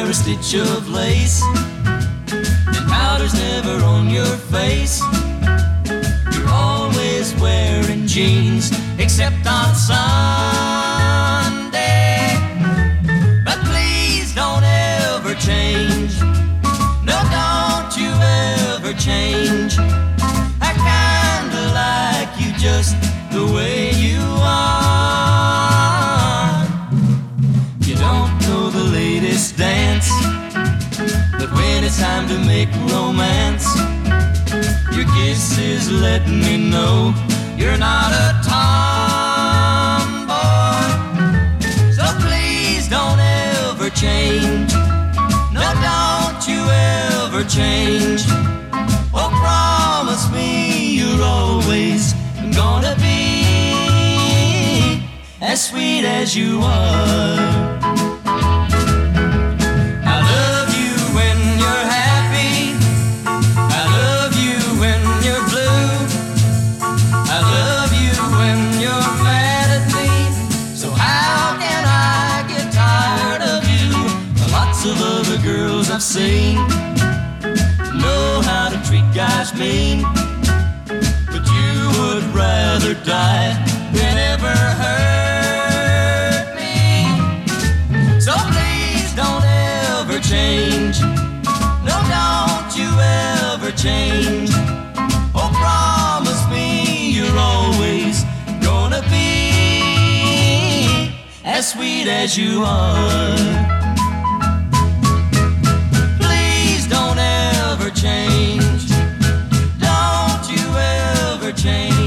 a stitch of lace, and powder's never on your face. You're always wearing jeans, except on Sunday. But please don't ever change. No, don't you ever change. I kinda like you just the way you are. You don't know the latest dance, but when it's time to make romance, your kiss is letting me know you're not a tomboy. So please don't ever change. No, don't you ever change. Oh, promise me you're always gonna be as sweet as you are. I love you when you're happy. I love you when you're blue. I love you when you're mad at me. So how can I get tired of you? Lots of other girls I've seen know how to treat guys mean, but you would rather die than ever hurt me. So please don't ever change. No, don't you ever change. Oh, promise me you're always gonna be as sweet as you are. Please don't ever change. Don't you ever change.